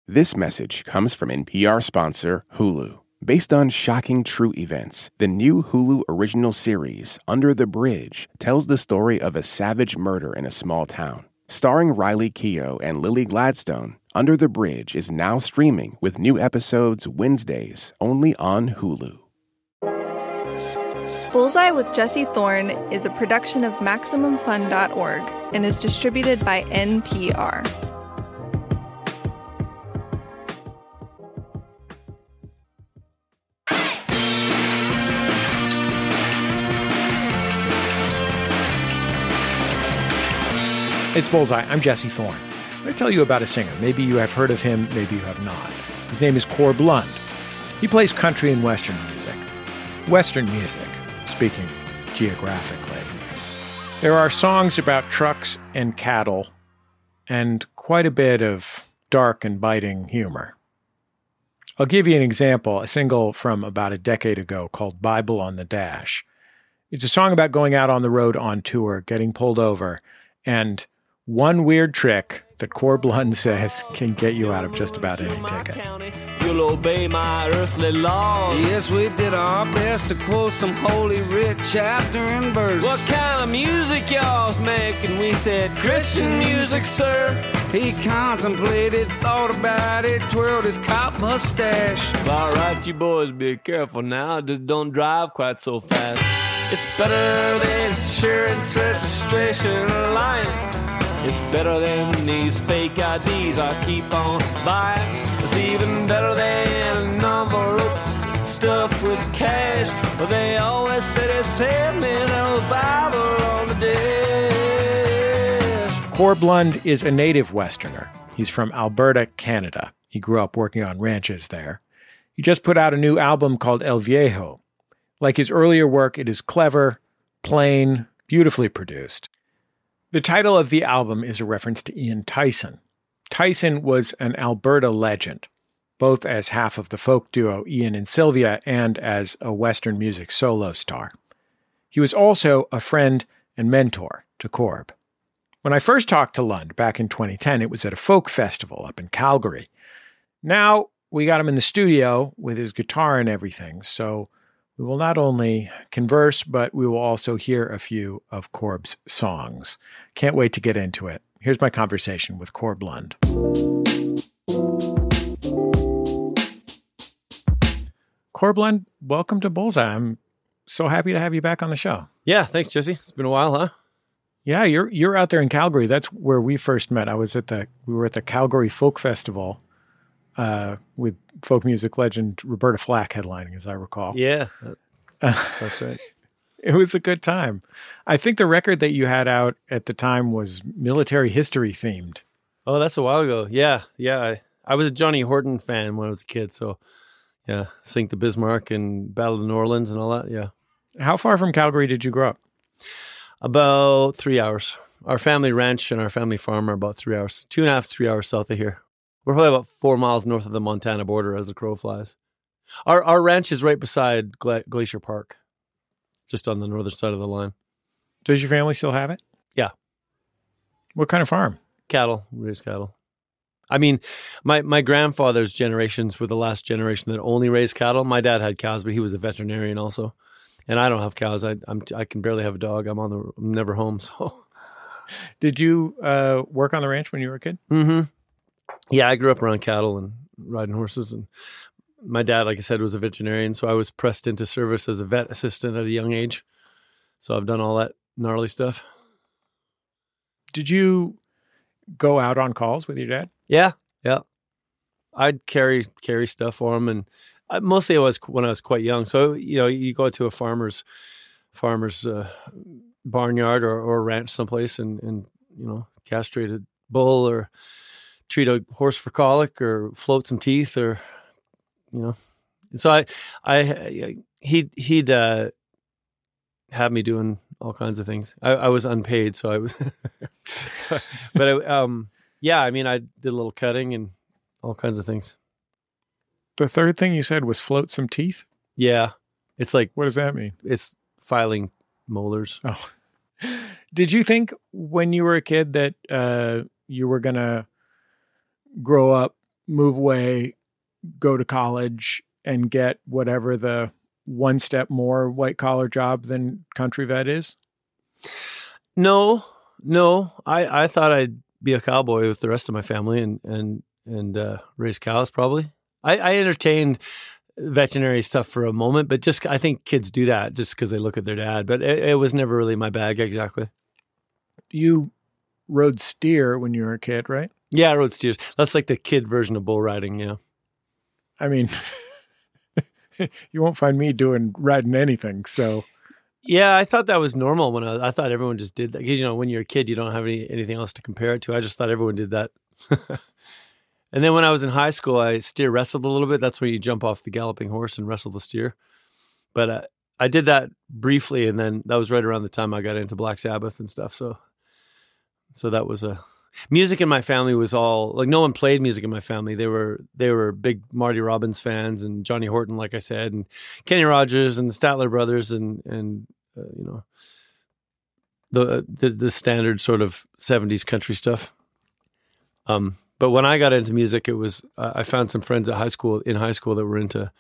This message comes from NPR sponsor Hulu. Based on shocking true events, the new Hulu original series, Under the Bridge, tells the story of a savage murder in a small town. Starring Riley Keough and Lily Gladstone, Under the Bridge is now streaming with new episodes Wednesdays only on Hulu. Bullseye with Jesse Thorne is a production of MaximumFun.org and is distributed by NPR. It's Bullseye. I'm Jesse Thorne. I'm going to tell you about a singer. Maybe you have heard of him, maybe you have not. His name is Corb Lund. He plays country and Western music. Western music, speaking geographically. There are songs about trucks and cattle and quite a bit of dark and biting humor. I'll give you an example, a single from about a decade ago called Bible on the Dash. It's a song about going out on the road on tour, getting pulled over, and one weird trick that Corb Lund says can get you out of just about any ticket. You'll obey my earthly laws. Yes, we did our best to quote some holy writ, chapter and verse. What kind of music y'all's making? We said, Christian music, sir. He contemplated, thought about it, twirled his cop mustache. All right, you boys, be careful now. Just don't drive quite so fast. It's better than insurance registration lying. It's better than these fake IDs I keep on buying. It's even better than an envelope stuffed with cash. But they always say there's seven of the Bible on the dash. Corb Lund is a native Westerner. He's from Alberta, Canada. He grew up working on ranches there. He just put out a new album called El Viejo. Like his earlier work, it is clever, plain, beautifully produced. The title of the album is a reference to Ian Tyson. Tyson was an Alberta legend, both as half of the folk duo Ian and Sylvia and as a Western music solo star. He was also a friend and mentor to Corb. When I first talked to Lund back in 2010, it was at a folk festival up in Calgary. Now we got him in the studio with his guitar and everything, so we will not only converse, but we will also hear a few of Corb's songs. Can't wait to get into it. Here's my conversation with Corb Lund. Corb Lund, welcome to Bullseye. I'm so happy to have you back on the show. Yeah, thanks, Jesse. It's been a while, huh? Yeah, you're out there in Calgary. That's where we first met. We were at the Calgary Folk Festival with folk music legend Roberta Flack headlining, as I recall. Yeah, that's right. It was a good time. I think the record that you had out at the time was military history themed. Oh, that's a while ago. Yeah. I was a Johnny Horton fan when I was a kid, so yeah, Sink the Bismarck and Battle of New Orleans and all that, yeah. How far from Calgary did you grow up? About 3 hours. Our family ranch and our family farm are about 3 hours, 2.5, 3 hours south of here. We're probably about 4 miles north of the Montana border as the crow flies. Our ranch is right beside Glacier Park, just on the northern side of the line. Does your family still have it? Yeah. What kind of farm? Cattle, raise cattle. I mean, my grandfather's generations were the last generation that only raised cattle. My dad had cows, but he was a veterinarian also. And I don't have cows. I can barely have a dog. I'm never home. So, did you work on the ranch when you were a kid? Mm-hmm. Yeah, I grew up around cattle and riding horses. And my dad, like I said, was a veterinarian, so I was pressed into service as a vet assistant at a young age. So I've done all that gnarly stuff. Did you go out on calls with your dad? Yeah. I'd carry stuff for him, and mostly it was when I was quite young. So, you go to a farmer's barnyard or ranch someplace and castrate a bull or treat a horse for colic or float some teeth or, So he'd have me doing all kinds of things. I was unpaid, so I was, but I did a little cutting and all kinds of things. The third thing you said was float some teeth? Yeah. It's like, what does that mean? It's filing molars. Oh, did you think when you were a kid that you were going to grow up move away, go to college, and get whatever the one step more white collar job than country vet is? No. I thought I'd be a cowboy with the rest of my family and raise cows probably. I entertained veterinary stuff for a moment, but just I think kids do that just because they look at their dad. But it was never really my bag exactly. You rode steer when you were a kid, right? Yeah, I rode steers. That's like the kid version of bull riding, yeah. I mean, you won't find me riding anything, so... Yeah, I thought that was normal when I thought everyone just did that. Because, when you're a kid, you don't have anything else to compare it to. I just thought everyone did that. And then when I was in high school, I steer wrestled a little bit. That's when you jump off the galloping horse and wrestle the steer. But I did that briefly, and then that was right around the time I got into Black Sabbath and stuff. So that was music in my family was all like no one played music in my family. They were big Marty Robbins fans and Johnny Horton, like I said, and Kenny Rogers and the Statler Brothers and the standard sort of 70s country stuff. But when I got into music, it was I found some friends in high school that were into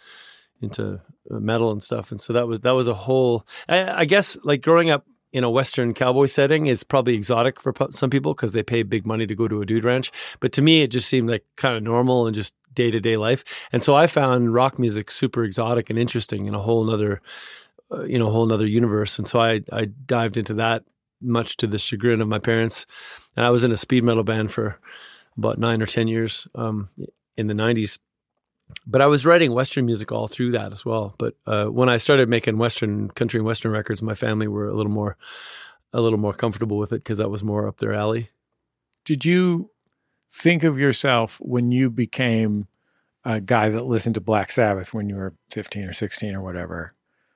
metal and stuff, and so that was a whole. I guess like growing up in a Western cowboy setting is probably exotic for some people because they pay big money to go to a dude ranch. But to me, it just seemed like kind of normal and just day-to-day life. And so I found rock music super exotic and interesting in a whole nother universe. And so I dived into that, much to the chagrin of my parents. And I was in a speed metal band for about 9 or 10 years in the 90s. But I was writing Western music all through that as well. But when I started making country and Western records, my family were a little more comfortable with it because that was more up their alley. Did you think of yourself when you became a guy that listened to Black Sabbath when you were 15 or 16 or whatever?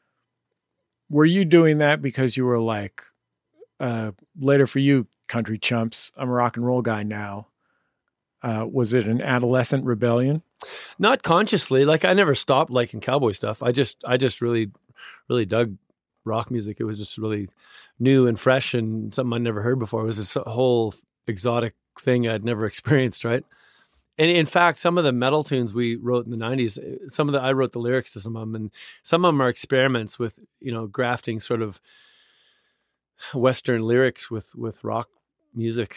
Were you doing that because you were like, later for you, country chumps, I'm a rock and roll guy now? Was it an adolescent rebellion? Not consciously. Like I never stopped liking cowboy stuff. I just really, really dug rock music. It was just really new and fresh and something I'd never heard before. It was this whole exotic thing I'd never experienced, right? And in fact, some of the metal tunes we wrote in the 90s, I wrote the lyrics to some of them, and some of them are experiments with, grafting sort of Western lyrics with rock music.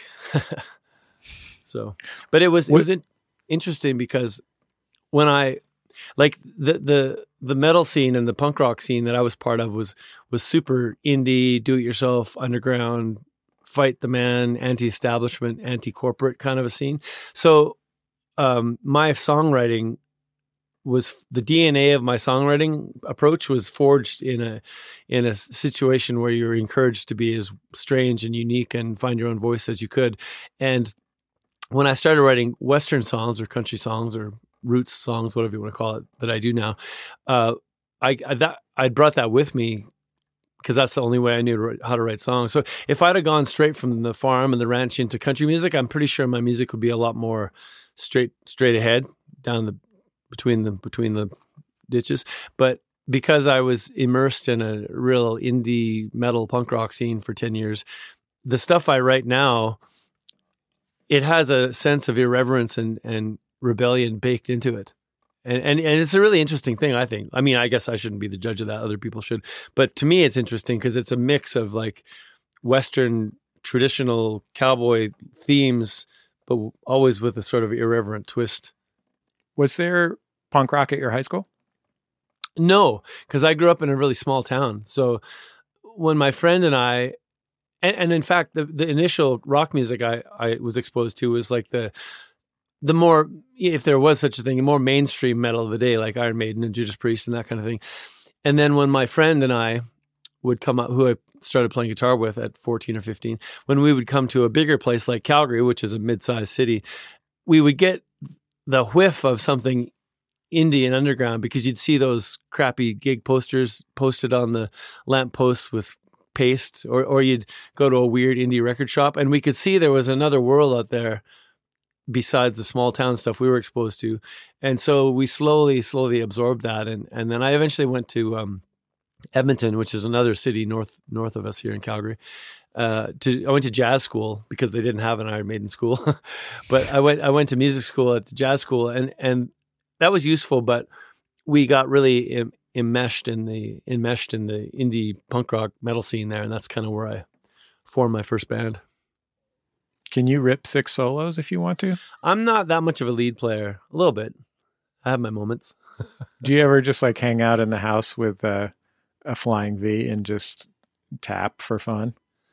So, but it was interesting because when I like the metal scene and the punk rock scene that I was part of was super indie, do it yourself, underground, fight the man, anti-establishment, anti-corporate kind of a scene. So my songwriting was the DNA of my songwriting approach was forged in a situation where you're encouraged to be as strange and unique and find your own voice as you could. And when I started writing Western songs or country songs or roots songs, whatever you want to call it, that I do now, I brought that with me because that's the only way I knew how to write songs. So if I'd have gone straight from the farm and the ranch into country music, I'm pretty sure my music would be a lot more straight ahead down between the ditches. But because I was immersed in a real indie metal punk rock scene for 10 years, the stuff I write now, it has a sense of irreverence and rebellion baked into it. And it's a really interesting thing, I think. I mean, I guess I shouldn't be the judge of that. Other people should. But to me, it's interesting because it's a mix of like Western traditional cowboy themes, but always with a sort of irreverent twist. Was there punk rock at your high school? No, because I grew up in a really small town. So when my friend and I, and in fact, the initial rock music I was exposed to was like the more, if there was such a thing, the more mainstream metal of the day, like Iron Maiden and Judas Priest and that kind of thing. And then when my friend and I would come out, who I started playing guitar with at 14 or 15, when we would come to a bigger place like Calgary, which is a mid-sized city, we would get the whiff of something indie and underground because you'd see those crappy gig posters posted on the lampposts with paste, or you'd go to a weird indie record shop and we could see there was another world out there besides the small town stuff we were exposed to. And so we slowly absorbed that. And then I eventually went to Edmonton, which is another city north of us here in Calgary. I went to jazz school because they didn't have an Iron Maiden school, but I went to music school at the jazz school, and that was useful. But we got really enmeshed in the indie punk rock metal scene there, and that's kind of where I formed my first band. Can you rip 6 solos if you want to? I'm not that much of a lead player. A little bit. I have my moments. Do you ever just like hang out in the house with a Flying V and just tap for fun?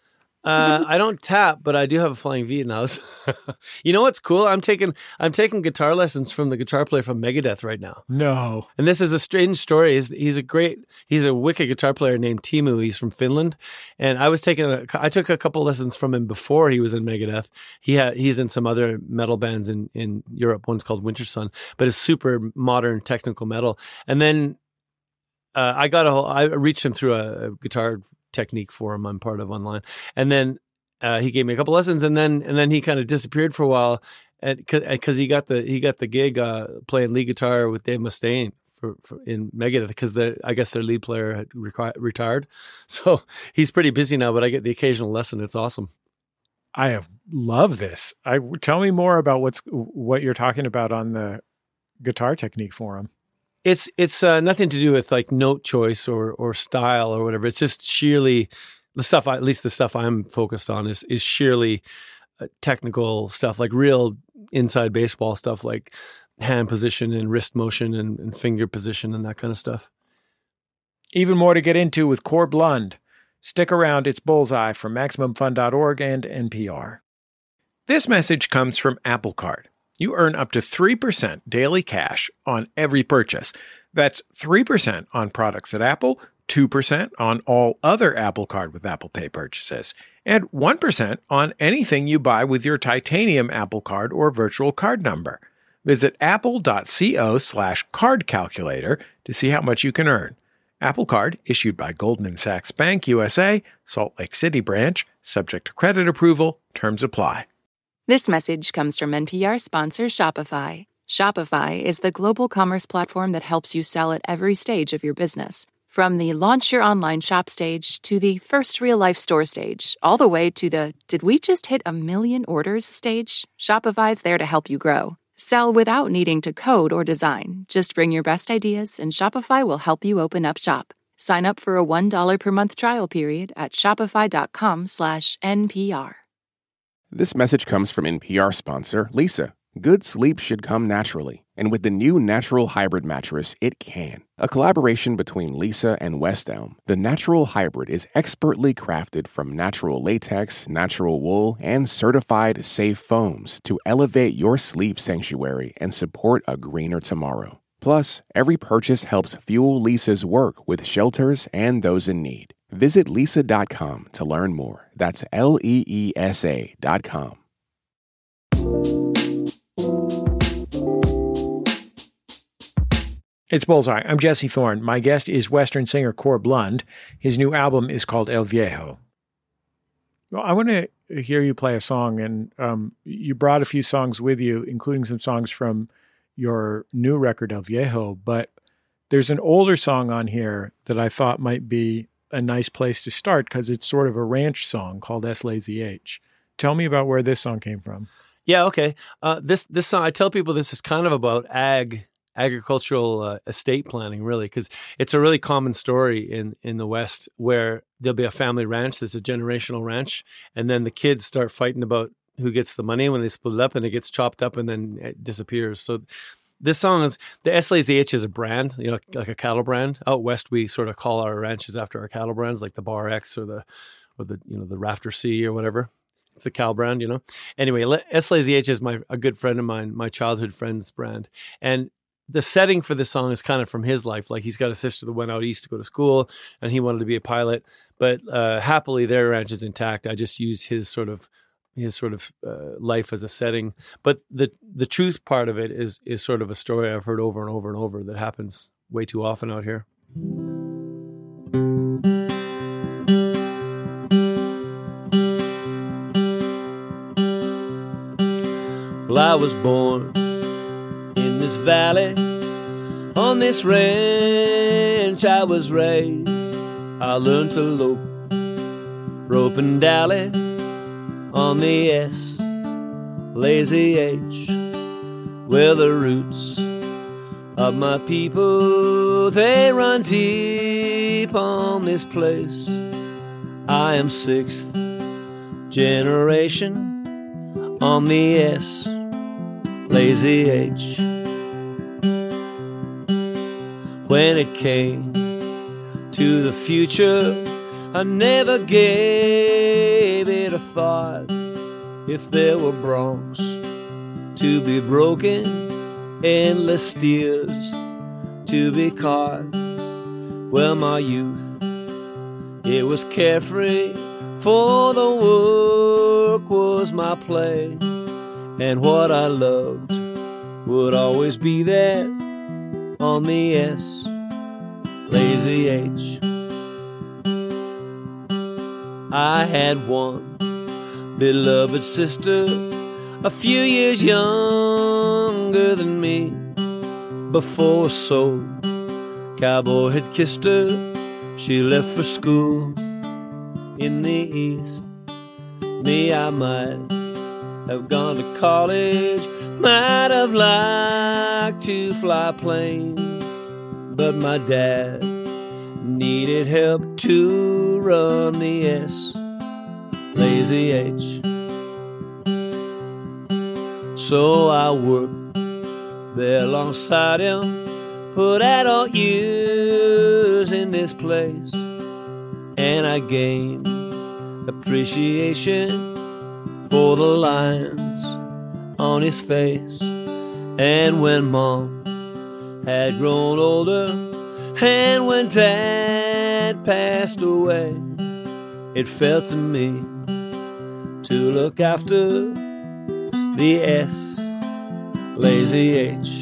I don't tap, but I do have a Flying V in the house. You know what's cool? I'm taking guitar lessons from the guitar player from Megadeth right now. No. And this is a strange story. He's a wicked guitar player named Timu. He's from Finland. And I took a couple lessons from him before he was in Megadeth. He's in some other metal bands in Europe. One's called Winter Sun, but it's super modern technical metal. And then I reached him through a guitar technique forum I'm part of online, and then he gave me a couple lessons, and then he kind of disappeared for a while, because he got the gig playing lead guitar with Dave Mustaine for in Megadeth, because I guess their lead player had retired, so he's pretty busy now. But I get the occasional lesson. It's awesome. I love this. Tell me more about what you're talking about on the guitar technique forum. It's nothing to do with like note choice or style or whatever. It's just sheerly the stuff. At least the stuff I'm focused on is sheerly technical stuff, like real inside baseball stuff, like hand position and wrist motion and finger position and that kind of stuff. Even more to get into with Corb Lund. Stick around. It's Bullseye from MaximumFun.org and NPR. This message comes from Apple Card. You earn up to 3% daily cash on every purchase. That's 3% on products at Apple, 2% on all other Apple Card with Apple Pay purchases, and 1% on anything you buy with your titanium Apple Card or virtual card number. Visit apple.co/card calculator to see how much you can earn. Apple Card, issued by Goldman Sachs Bank USA, Salt Lake City branch, subject to credit approval, terms apply. This message comes from NPR sponsor Shopify. Shopify is the global commerce platform that helps you sell at every stage of your business. From the launch your online shop stage to the first real-life store stage, all the way to the did we just hit 1 million orders stage, Shopify's there to help you grow. Sell without needing to code or design. Just bring your best ideas and Shopify will help you open up shop. Sign up for a $1 per month trial period at shopify.com/NPR. This message comes from NPR sponsor Leesa. Good sleep should come naturally, and with the new Natural Hybrid mattress, it can. A collaboration between Leesa and West Elm, the Natural Hybrid is expertly crafted from natural latex, natural wool, and certified safe foams to elevate your sleep sanctuary and support a greener tomorrow. Plus, every purchase helps fuel Leesa's work with shelters and those in need. Visit Leesa.com to learn more. That's LEESA.com. It's Bullseye. I'm Jesse Thorne. My guest is Western singer Corb Lund. His new album is called El Viejo. Well, I want to hear you play a song, and you brought a few songs with you, including some songs from your new record, El Viejo, but there's an older song on here that I thought might be a nice place to start because it's sort of a ranch song called S Lazy H. Tell me about where this song came from. Yeah, okay. This song, I tell people this is kind of about agricultural estate planning, really, because it's a really common story in the West where there'll be a family ranch, there's a generational ranch, and then the kids start fighting about who gets the money when they split it up, and it gets chopped up and then it disappears. So this song is, the S Lazy H is a brand, like a cattle brand. Out West, we sort of call our ranches after our cattle brands, like the Bar X or the the Rafter C or whatever. It's the cow brand, Anyway, S Lazy H is a good friend of mine, my childhood friend's brand. And the setting for this song is kind of from his life. Like, he's got a sister that went out east to go to school and he wanted to be a pilot, but happily their ranch is intact. I just use his sort of life as a setting. But the truth part of it is sort of a story I've heard over and over and over that happens way too often out here. Well, I was born in this valley, on this ranch I was raised. I learned to lope, rope and dally on the S, lazy H, where the roots of my people, they run deep on this place. I am 6th generation on the S, lazy H. When it came to the future, I never gave it a thought. If there were broncs to be broken, endless steers to be caught, well, my youth, it was carefree, for the work was my play, and what I loved would always be there on the S, lazy H. I had one beloved sister, a few years younger than me. Before a soul cowboy had kissed her, she left for school in the East. Me, I might have gone to college, might have liked to fly planes, but my dad needed help to run the S, lazy H. So I worked there alongside him, put adult years in this place, and I gained appreciation for the lines on his face. And when Mom had grown older, and when Dad passed away, it fell to me to look after the S, lazy H.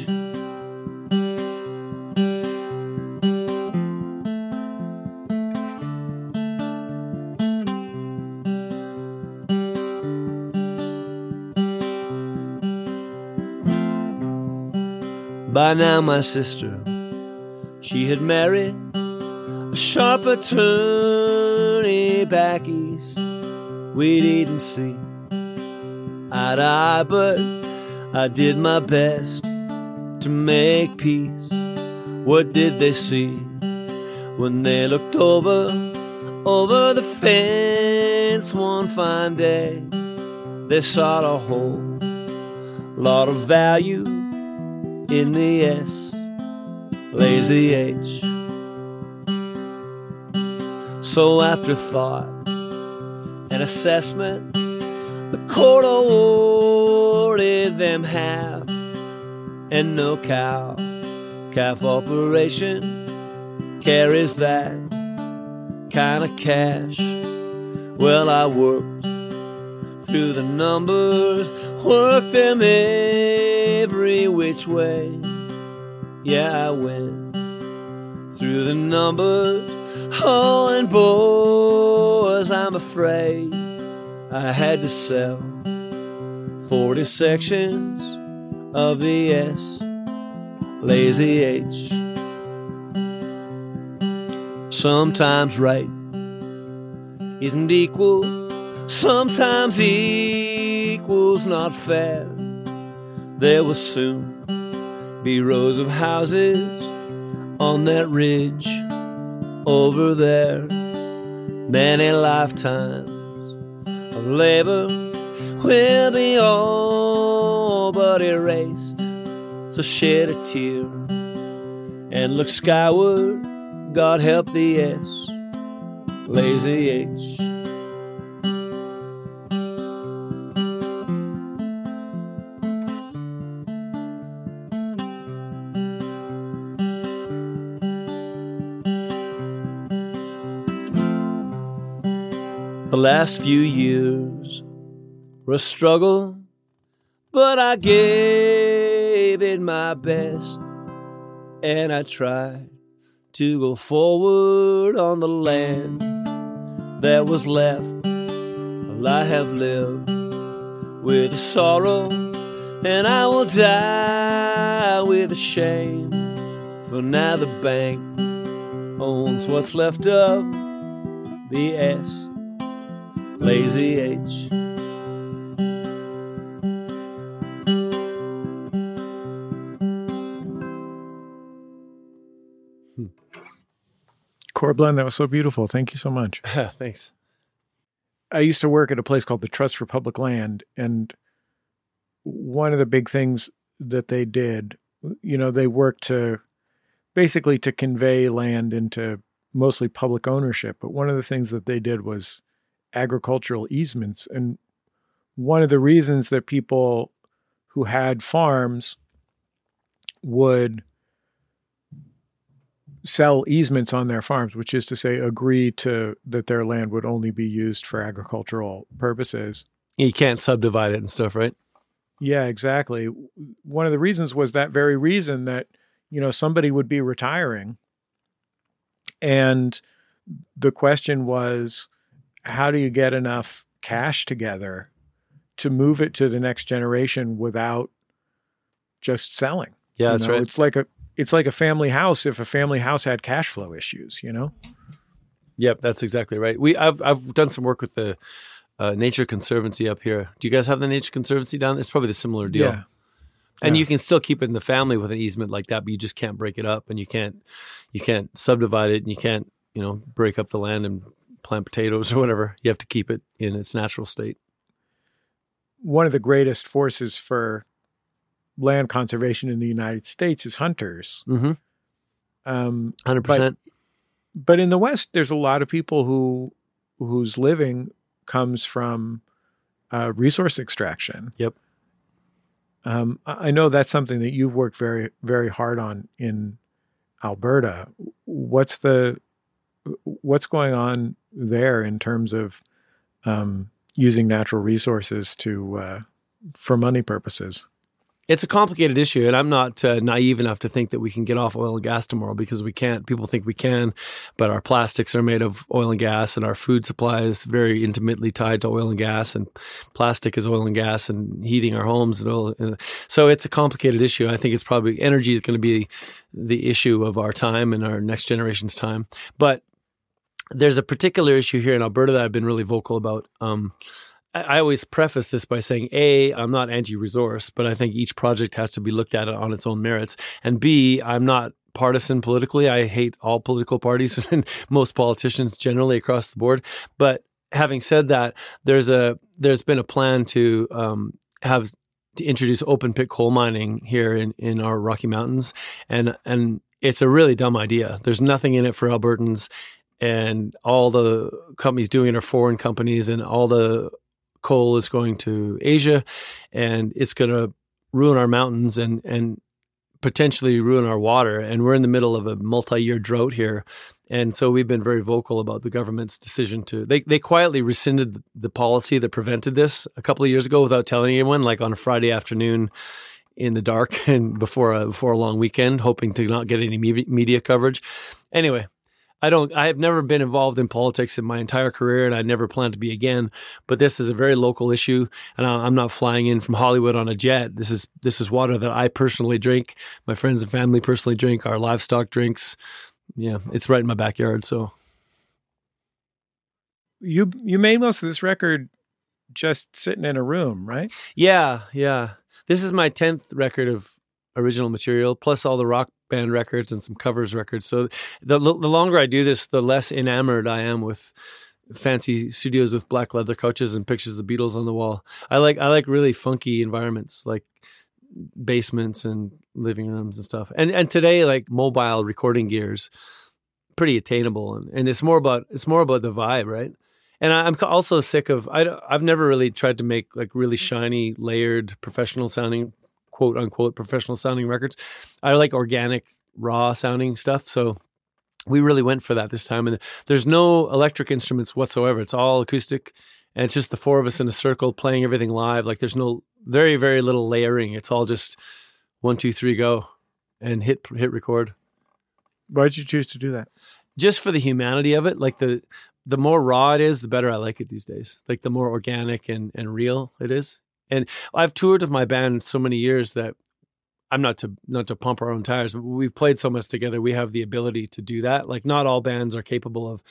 By now my sister, she had married a sharp attorney back east. We didn't see eye to eye, but I did my best to make peace. What did they see when they looked over the fence one fine day? They saw a whole lot of value in the S, lazy H. So after thought and assessment, the court awarded them half, and no cow-calf operation carries that kind of cash. Well, I worked through the numbers, worked them every which way. Yeah, I went through the numbers, oh, and boys, I'm afraid I had to sell 40 sections of the S, lazy H. Sometimes right isn't equal, sometimes equal's not fair. There will soon be rows of houses on that ridge over there. Many lifetimes of labor will be all but erased. So shed a tear and look skyward, God help the S, lazy H. The last few years were a struggle, but I gave it my best, and I tried to go forward on the land that was left. Well, I have lived with the sorrow, and I will die with the shame, for now the bank owns what's left of the S, lazy H. Corbin, that was so beautiful. Thank you so much. Thanks. I used to work at a place called the Trust for Public Land, and one of the big things that they did, they worked to basically to convey land into mostly public ownership. But one of the things that they did was agricultural easements. And one of the reasons that people who had farms would sell easements on their farms, which is to say agree to that their land would only be used for agricultural purposes. You can't subdivide it and stuff, right? Yeah, exactly. One of the reasons was that very reason that, somebody would be retiring. And the question was, how do you get enough cash together to move it to the next generation without just selling? Yeah, that's right. It's like a family house if a family house had cash flow issues, Yep, that's exactly right. I've done some work with the Nature Conservancy up here. Do you guys have the Nature Conservancy down there? It's probably the similar deal. Yeah. And you can still keep it in the family with an easement like that, but you just can't break it up, and you can't subdivide it, and you can't, break up the land and plant potatoes or whatever. You have to keep it in its natural state. One of the greatest forces for land conservation in the United States is hunters. Mm-hmm. 100%. But in the West, there's a lot of people whose living comes from resource extraction. Yep. I know that's something that you've worked very, very hard on in Alberta. What's going on there in terms of using natural resources for money purposes? It's a complicated issue, and I'm not naive enough to think that we can get off oil and gas tomorrow, because we can't. People think we can, but our plastics are made of oil and gas, and our food supply is very intimately tied to oil and gas, and plastic is oil and gas, and heating our homes. So it's a complicated issue. I think it's probably energy is going to be the issue of our time and our next generation's time. But there's a particular issue here in Alberta that I've been really vocal about. I always preface this by saying, A, I'm not anti-resource, but I think each project has to be looked at on its own merits. And B, I'm not partisan politically. I hate all political parties and most politicians generally across the board. But having said that, there's been a plan to introduce open pit coal mining here in our Rocky Mountains. And it's a really dumb idea. There's nothing in it for Albertans, and all the companies doing it are foreign companies, and all the coal is going to Asia, and it's going to ruin our mountains and potentially ruin our water. And we're in the middle of a multi-year drought here. And so we've been very vocal about the government's decision they quietly rescinded the policy that prevented this a couple of years ago without telling anyone, like on a Friday afternoon in the dark and before a long weekend, hoping to not get any media coverage. Anyway, I have never been involved in politics in my entire career, and I never plan to be again. But this is a very local issue, and I'm not flying in from Hollywood on a jet. This is water that I personally drink, my friends and family personally drink, our livestock drinks. Yeah, it's right in my backyard. So you made most of this record just sitting in a room, right? Yeah. This is my 10th record of original material, plus all the rock band records and some covers records. So the longer I do this, the less enamored I am with fancy studios with black leather couches and pictures of Beatles on the wall. I like really funky environments, like basements and living rooms and stuff. And today, like mobile recording gears, pretty attainable, and it's more about the vibe, right? And I'm also sick of I've never really tried to make like really shiny, layered, professional sounding, quote unquote, professional sounding records. I like organic, raw sounding stuff. So we really went for that this time. And there's no electric instruments whatsoever. It's all acoustic. And it's just the four of us in a circle playing everything live. Like there's no very, very little layering. It's all just 1, 2, 3, go and hit record. Why did you choose to do that? Just for the humanity of it. Like the more raw it is, the better I like it these days. Like the more organic and real it is. And I've toured with my band so many years that I'm not to pump our own tires, but we've played so much together. We have the ability to do that. Like not all bands are capable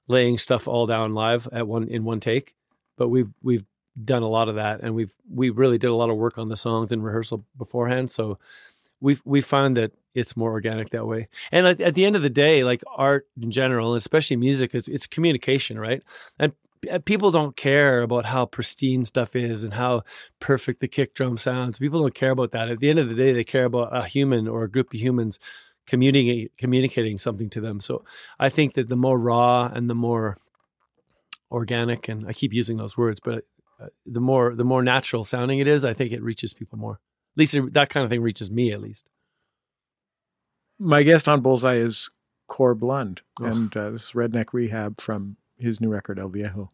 laying stuff all down live in one take. But we've done a lot of that, and we really did a lot of work on the songs in rehearsal beforehand. So we found that it's more organic that way. And at the end of the day, like art in general, especially music, it's communication, right? And people don't care about how pristine stuff is and how perfect the kick drum sounds. People don't care about that. At the end of the day, they care about a human or a group of humans communicating something to them. So I think that the more raw and the more organic, and I keep using those words, but the more natural sounding it is, I think it reaches people more. At least that kind of thing reaches me, at least. My guest on Bullseye is Corb Lund, and this is Redneck Rehab from his new record, El Viejo.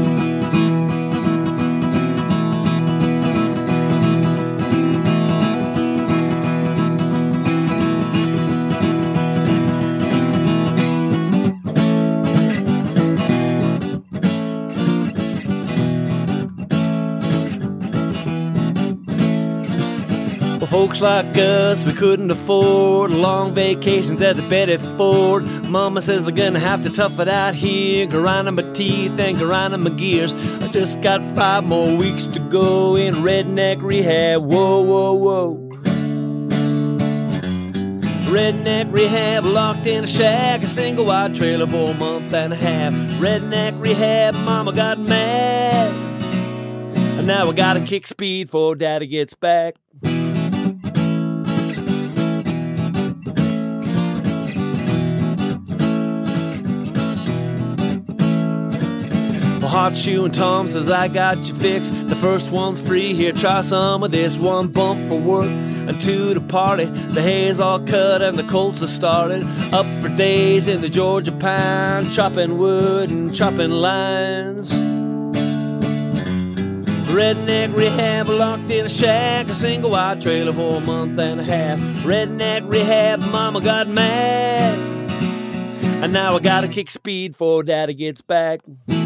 Folks like us, we couldn't afford long vacations at the Betty Ford. Mama says I'm gonna have to tough it out here, grinding my teeth and grinding my gears. I just got 5 more weeks to go in redneck rehab. Whoa, whoa, whoa. Redneck rehab, locked in a shack, a single wide trailer for a month and a half. Redneck rehab, mama got mad, and now I gotta kick speed before daddy gets back. Hot Shoe and Tom says I got you fixed. The first one's free, here try some of this. 1 bump for work and 2 to party. The hay's all cut and the colts are started. Up for days in the Georgia pine, chopping wood and chopping lines. Redneck rehab, locked in a shack, a single wide trailer for a month and a half. Redneck rehab, mama got mad, and now I gotta kick speed before daddy gets back.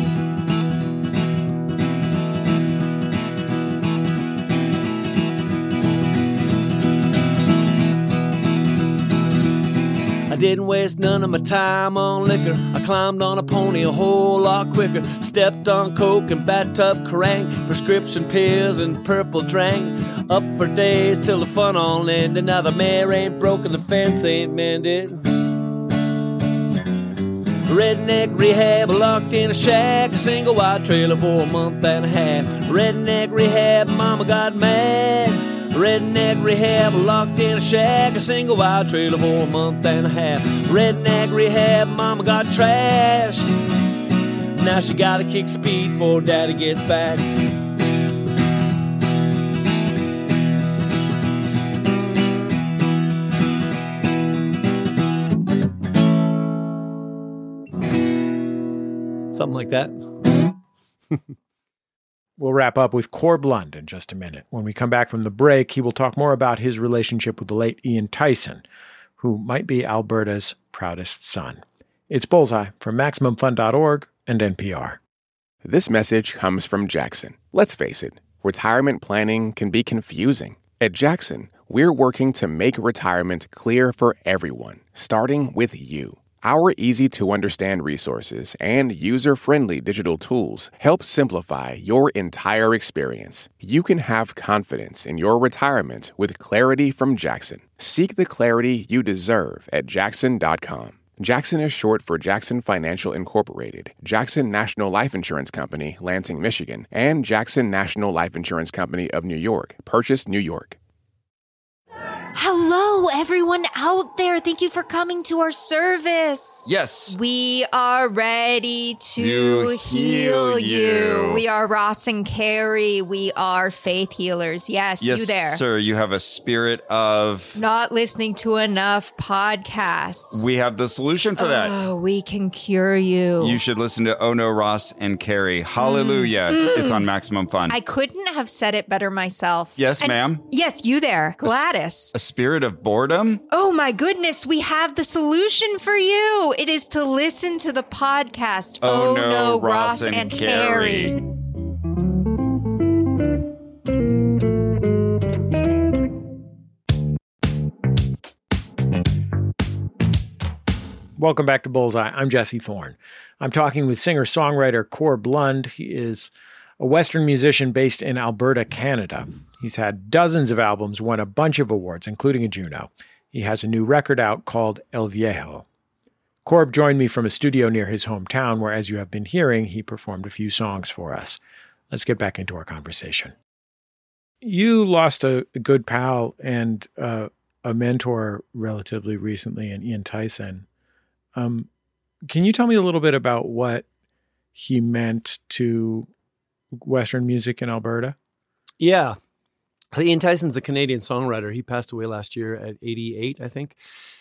I didn't waste none of my time on liquor. I climbed on a pony a whole lot quicker. Stepped on coke and bathtub crank, prescription pills and purple drank. Up for days till the fun all ended. Now the mare ain't broken, the fence ain't mended. Redneck rehab, locked in a shack, a single wide trailer for a month and a half. Redneck rehab, mama got mad. Redneck rehab, locked in a shack, a single wide trailer for a month and a half. Redneck rehab, mama got trashed. Now she gotta kick speed before daddy gets back. Something like that. We'll wrap up with Corb Lund in just a minute. When we come back from the break, he will talk more about his relationship with the late Ian Tyson, who might be Alberta's proudest son. It's Bullseye from MaximumFun.org and NPR. This message comes from Jackson. Let's face it, retirement planning can be confusing. At Jackson, we're working to make retirement clear for everyone, starting with you. Our easy-to-understand resources and user-friendly digital tools help simplify your entire experience. You can have confidence in your retirement with clarity from Jackson. Seek the clarity you deserve at Jackson.com. Jackson is short for Jackson Financial Incorporated, Jackson National Life Insurance Company, Lansing, Michigan, and Jackson National Life Insurance Company of New York, Purchase, New York. Hello, everyone out there. Thank you for coming to our service. Yes. We are ready to heal you. We are Ross and Carrie. We are faith healers. Yes, you there. Sir. You have a spirit of not listening to enough podcasts. We have the solution for that. Oh, we can cure you. You should listen to Oh No, Ross and Carrie. Hallelujah. It's on Maximum Fun. I couldn't have said it better myself. Yes, ma'am. Yes, you there. Gladys. A spirit of boredom? Oh my goodness, we have the solution for you. It is to listen to the podcast. Oh no, Ross and Carrie. Welcome back to Bullseye. I'm Jesse Thorne. I'm talking with singer-songwriter Corb Lund. He is a Western musician based in Alberta, Canada. He's had dozens of albums, won a bunch of awards, including a Juno. He has a new record out called El Viejo. Corb joined me from a studio near his hometown where, as you have been hearing, he performed a few songs for us. Let's get back into our conversation. You lost a good pal and a mentor relatively recently in Ian Tyson. Can you tell me a little bit about what he meant to Western music in Alberta? Yeah. Ian Tyson's a Canadian songwriter. He passed away last year at 88, I think.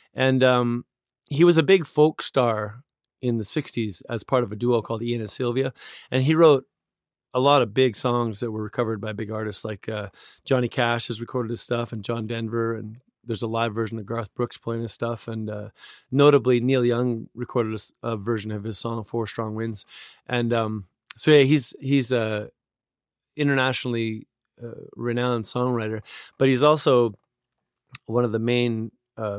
And he was a big folk star in the 60s as part of a duo called Ian and Sylvia. And he wrote a lot of big songs that were recovered by big artists like Johnny Cash has recorded his stuff, and John Denver, and there's a live version of Garth Brooks playing his stuff, and notably Neil Young recorded a version of his song Four Strong Winds. And so yeah, he's a internationally renowned songwriter, but he's also one of the main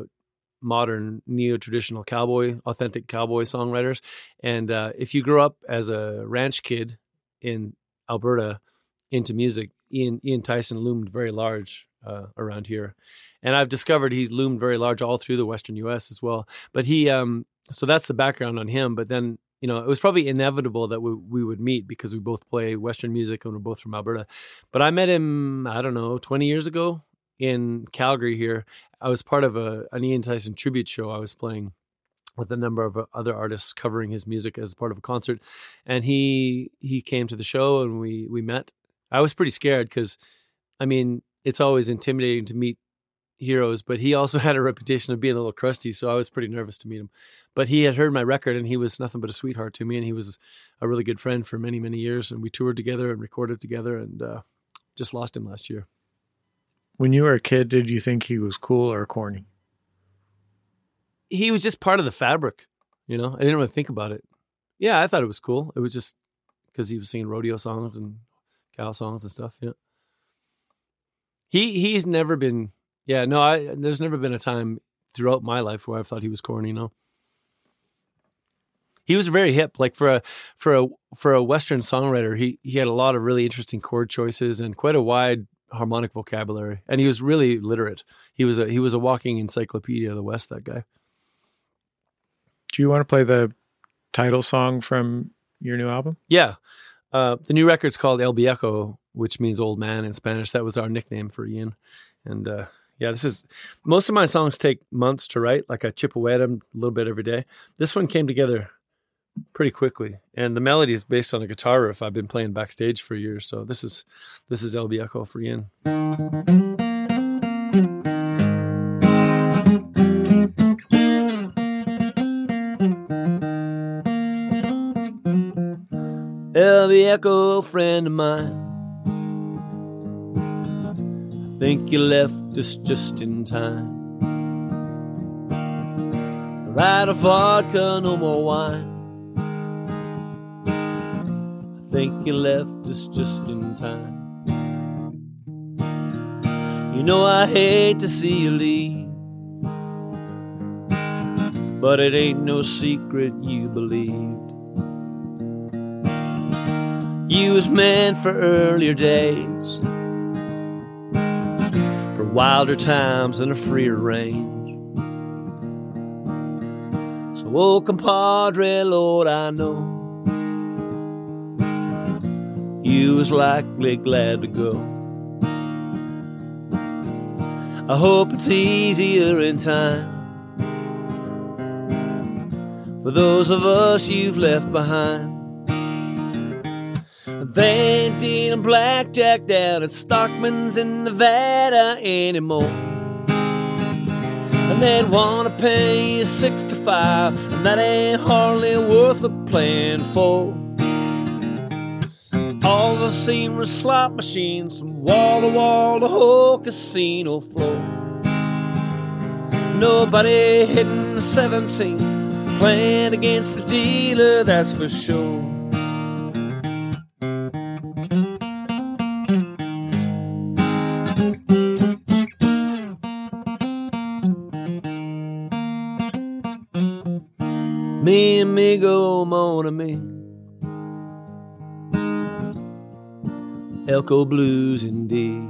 modern neo-traditional authentic cowboy songwriters. And if you grew up as a ranch kid in Alberta into music, Ian Tyson loomed very large around here. And I've discovered he's loomed very large all through the Western U.S. as well. But he, so that's the background on him. But then, you know, it was probably inevitable that we would meet because we both play Western music and we're both from Alberta. But I met him, 20 years ago in Calgary here. I was part of an Ian Tyson tribute show. I was playing with a number of other artists covering his music as part of a concert. And he came to the show and we met. I was pretty scared because, I mean, it's always intimidating to meet heroes, but he also had a reputation of being a little crusty, so I was pretty nervous to meet him. But he had heard my record, and he was nothing but a sweetheart to me, and he was a really good friend for many, many years, and we toured together and recorded together, and just lost him last year. When you were a kid, did you think he was cool or corny? He was just part of the fabric, you know? I didn't really think about it. Yeah, I thought it was cool. It was just because he was singing rodeo songs and cow songs and stuff, yeah. He's never been... Yeah, no, there's never been a time throughout my life where I've thought he was corny, no. He was very hip. Like for a Western songwriter, he had a lot of really interesting chord choices and quite a wide harmonic vocabulary. And he was really literate. He was a walking encyclopedia of the West, that guy. Do you want to play the title song from your new album? Yeah. The new record's called El Viejo, which means old man in Spanish. That was our nickname for Ian. And yeah, most of my songs take months to write. Like I chip away at them a little bit every day. This one came together pretty quickly. And the melody is based on a guitar riff I've been playing backstage for years. So this is El Viejo for Ian. El Viejo, friend of mine, I think you left us just in time. Right of vodka, no more wine. I think you left us just in time. You know I hate to see you leave, but it ain't no secret you believed. You was meant for earlier days, for wilder times and a freer range. So, oh, compadre, Lord, I know you was likely glad to go. I hope it's easier in time for those of us you've left behind. They ain't dealing blackjack down at Stockman's in Nevada anymore. And they'd want to pay you $65, and that ain't hardly worth a plan for. All I seen was slot machines from wall to wall, the whole casino floor. Nobody hitting 17, playing against the dealer, that's for sure. Mi amigo, mon ami. Elko blues indeed.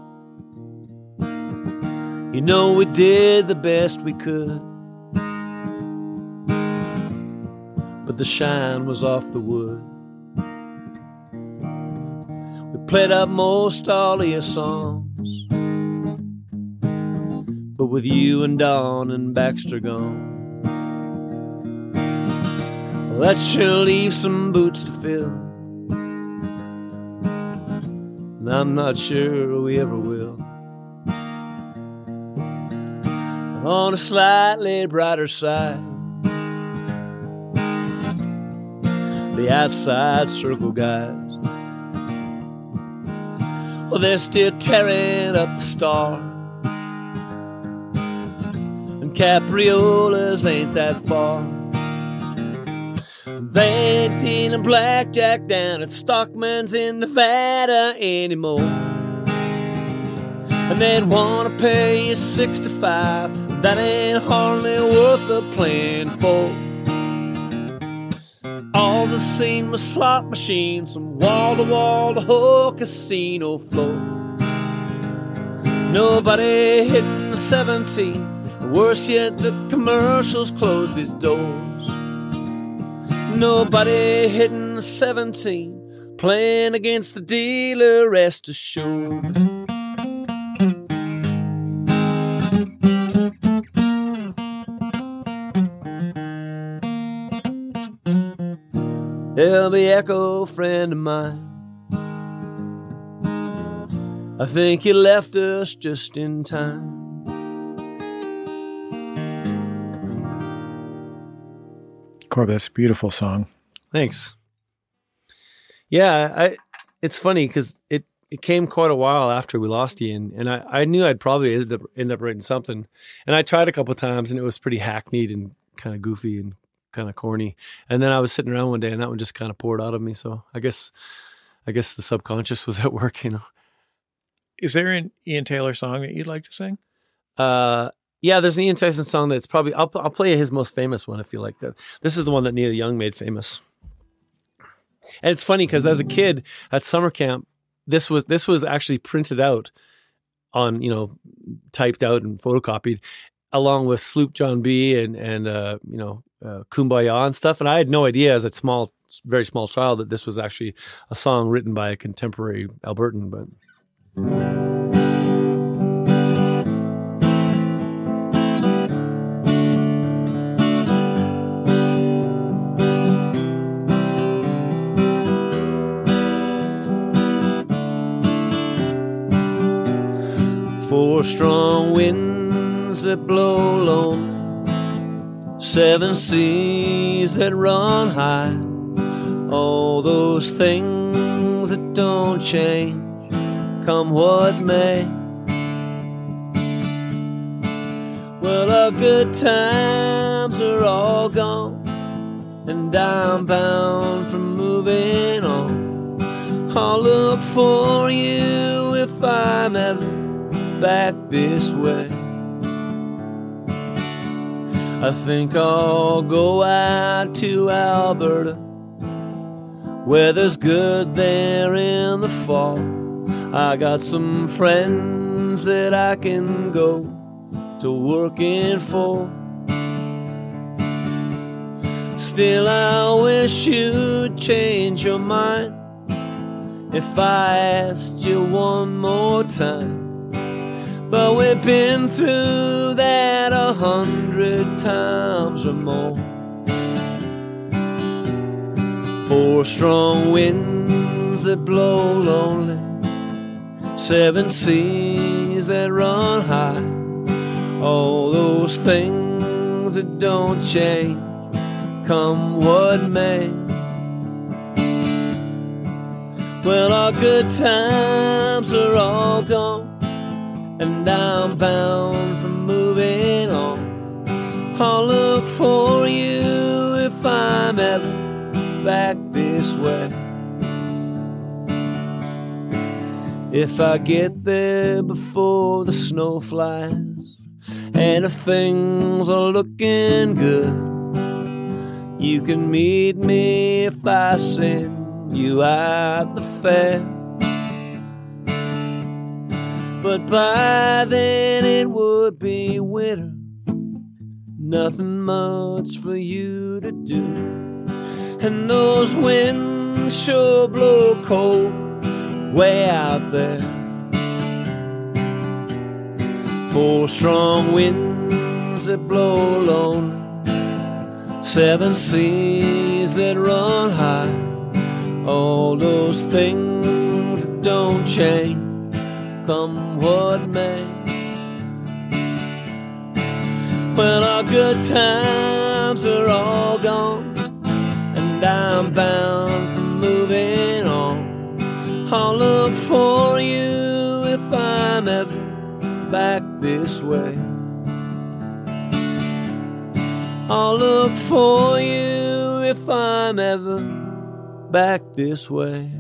You know we did the best we could, but the shine was off the wood. We played up most all of your songs, but with you and Dawn and Baxter gone, well, that sure leaves some boots to fill, and I'm not sure we ever will. On a slightly brighter side, the outside circle guys, well, they're still tearing up the star, and Capriolas ain't that far. They ain't dealing blackjack down at Stockman's in Nevada anymore, and they'd want to pay you $65. That ain't hardly worth the playing for. All the scene was slot machines from wall to wall, the whole casino floor. Nobody hitting 17, and worse yet, the commercials closed its doors. Nobody hitting 17, playing against the dealer, rest assured. Elby Echo, friend of mine, I think you left us just in time. Corbus, beautiful song. Thanks. Yeah, it's funny because it came quite a while after we lost Ian, and I knew I'd probably end up writing something. And I tried a couple of times, and it was pretty hackneyed and kind of goofy and kind of corny. And then I was sitting around one day, and that one just kind of poured out of me. So I guess the subconscious was at work, you know. Is there an Ian Taylor song that you'd like to sing? Yeah, there's an Ian Tyson song that's probably I'll play his most famous one if you like that. This is the one that Neil Young made famous. And it's funny because as a kid at summer camp, this was actually printed out on, you know, typed out and photocopied along with Sloop John B and Kumbaya and stuff. And I had no idea as a very small child that this was actually a song written by a contemporary Albertan, but 4 strong winds that blow lonely, 7 seas that run high, all those things that don't change, come what may. Well, our good times are all gone, and I'm bound for moving on. I'll look for you if I'm ever back this way. I think I'll go out to Alberta. Weather's good there in the fall. I got some friends that I can go to working for. Still, I wish you'd change your mind if I asked you one more time. But we've been through that 100 times or more. 4 strong winds that blow lonely, 7 seas that run high, all those things that don't change, come what may. Well, our good times are all gone, and I'm bound for moving on. I'll look for you if I'm ever back this way. If I get there before the snow flies, and if things are looking good, You can meet me if I send you at the fair. But by then it would be winter, nothing much for you to do. And those winds sure blow cold way out there. 4 strong winds that blow lonely, 7 seas that run high. All those things that don't change, come what may. Well, our good times are all gone, and I'm bound for moving on. I'll look for you if I'm ever back this way. I'll look for you if I'm ever back this way.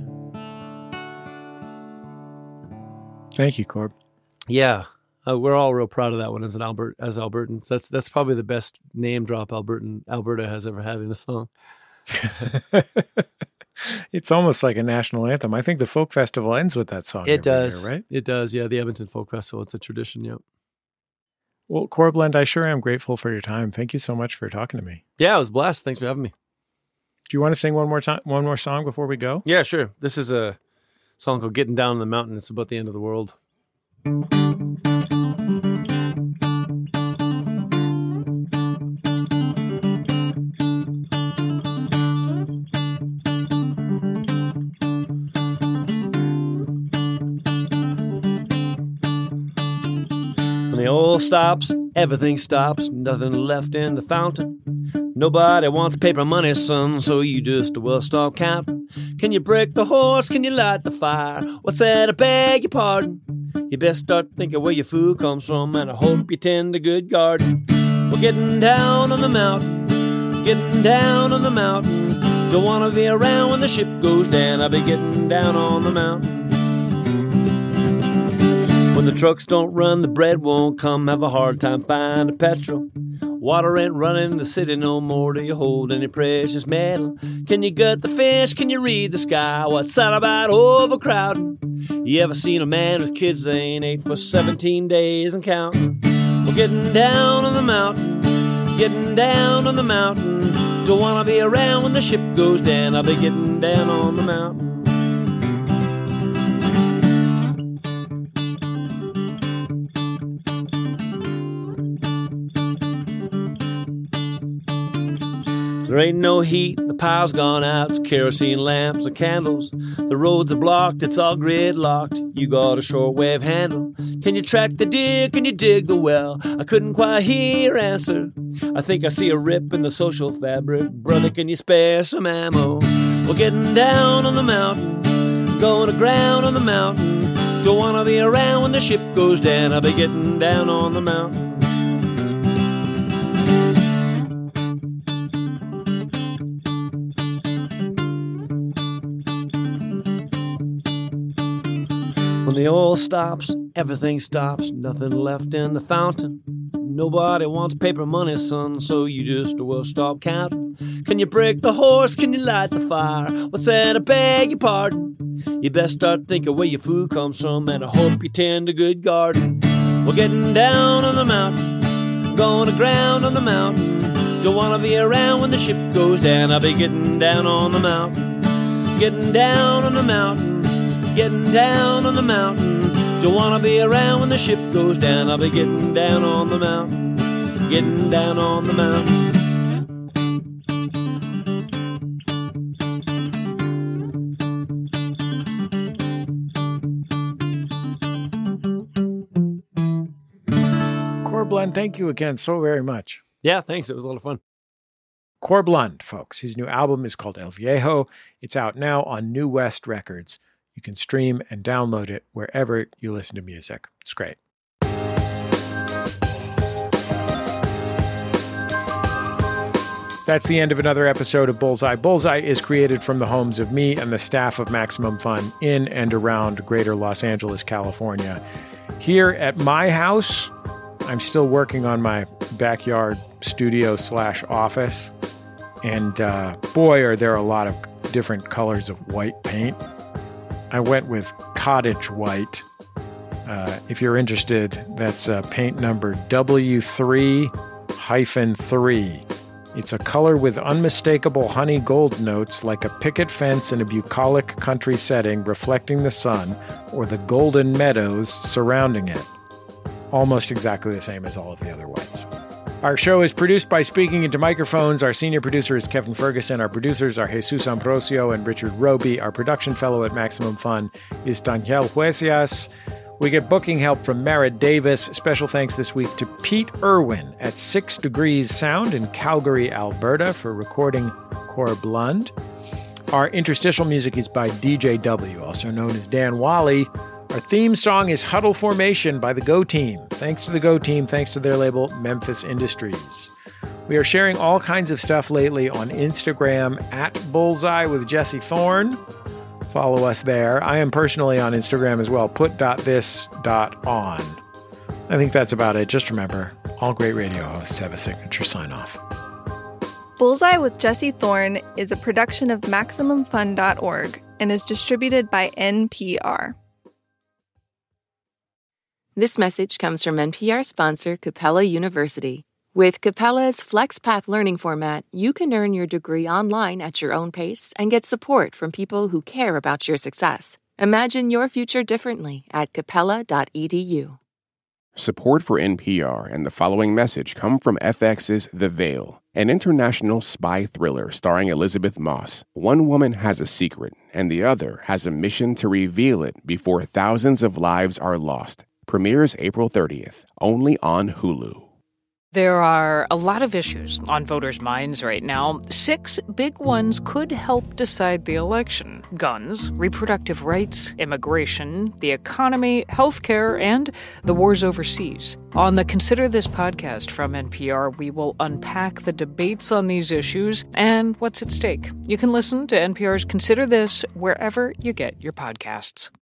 Thank you, Corb. Yeah, we're all real proud of that one as Albertans. That's probably the best name drop Alberta has ever had in a song. It's almost like a national anthem. I think the folk festival ends with that song. It does, year, right? It does. Yeah, the Edmonton Folk Festival. It's a tradition. Yep. Well, Corbland, I sure am grateful for your time. Thank you so much for talking to me. Yeah, I was blessed. Thanks for having me. Do you want to sing one more song before we go? Yeah, sure. This is a song called "Getting Down on the Mountain." It's about the end of the world. When the oil stops, everything stops, nothing left in the fountain. Nobody wants paper money, son, so you just will stop counting. Can you break the horse? Can you light the fire? What's that? I beg your pardon. You best start thinking where your food comes from, and I hope you tend a good garden. We're getting down on the mountain, getting down on the mountain. Don't want to be around when the ship goes down. I'll be getting down on the mountain. When the trucks don't run, the bread won't come. Have a hard time finding petrol. Water ain't running in the city no more. Do you hold any precious metal? Can you gut the fish? Can you read the sky? What's that about overcrowding? You ever seen a man whose kids ain't ate for 17 days and counting? We're getting down on the mountain, getting down on the mountain. Don't wanna be around when the ship goes down. I'll be getting down on the mountain. There ain't no heat, the power's gone out. It's kerosene lamps and candles. The roads are blocked, it's all gridlocked. You got a shortwave handle. Can you track the deer? Can you dig the well? I couldn't quite hear your answer. I think I see a rip in the social fabric. Brother, can you spare some ammo? We're getting down on the mountain, going to ground on the mountain. Don't wanna be around when the ship goes down. I'll be getting down on the mountain. When the oil stops, everything stops, nothing left in the fountain. Nobody wants paper money, son, so you just will stop counting. Can you break the horse? Can you light the fire? What's that? I beg your pardon. You best start thinking where your food comes from, and I hope you tend a good garden. We're getting down on the mountain, going to ground on the mountain. Don't wanna be around when the ship goes down. I'll be getting down on the mountain, getting down on the mountain. Getting down on the mountain. Don't wanna be around when the ship goes down. I'll be getting down on the mountain, getting down on the mountain. Corbland, thank you again so very much. Yeah, thanks. It was a lot of fun. Corbland, folks. His new album is called El Viejo. It's out now on New West Records. You can stream and download it wherever you listen to music. It's great. That's the end of another episode of Bullseye. Bullseye is created from the homes of me and the staff of Maximum Fun in and around greater Los Angeles, California. Here at my house, I'm still working on my backyard studio/office. And boy, are there a lot of different colors of white paint. I went with cottage white. If you're interested, that's paint number W3-3. It's a color with unmistakable honey gold notes like a picket fence in a bucolic country setting reflecting the sun or the golden meadows surrounding it. Almost exactly the same as all of the other whites. Our show is produced by Speaking Into Microphones. Our senior producer is Kevin Ferguson. Our producers are Jesus Ambrosio and Richard Roby. Our production fellow at Maximum Fun is Daniel Huesias. We get booking help from Mara Davis. Special thanks this week to Pete Irwin at 6 Degrees Sound in Calgary, Alberta for recording Cor Blund. Our interstitial music is by DJ W, also known as Dan Wally. Our theme song is Huddle Formation by the Go Team. Thanks to the Go Team, thanks to their label Memphis Industries. We are sharing all kinds of stuff lately on Instagram at Bullseye with Jesse Thorne. Follow us there. I am personally on Instagram as well, put.this.on. I think that's about it. Just remember, all great radio hosts have a signature sign-off. Bullseye with Jesse Thorne is a production of MaximumFun.org and is distributed by NPR. This message comes from NPR sponsor Capella University. With Capella's FlexPath learning format, you can earn your degree online at your own pace and get support from people who care about your success. Imagine your future differently at capella.edu. Support for NPR and the following message come from FX's The Veil, an international spy thriller starring Elizabeth Moss. One woman has a secret, and the other has a mission to reveal it before thousands of lives are lost. Premieres April 30th, only on Hulu. There are a lot of issues on voters' minds right now. 6 big ones could help decide the election: guns, reproductive rights, immigration, the economy, healthcare, and the wars overseas. On the Consider This podcast from NPR, we will unpack the debates on these issues and what's at stake. You can listen to NPR's Consider This wherever you get your podcasts.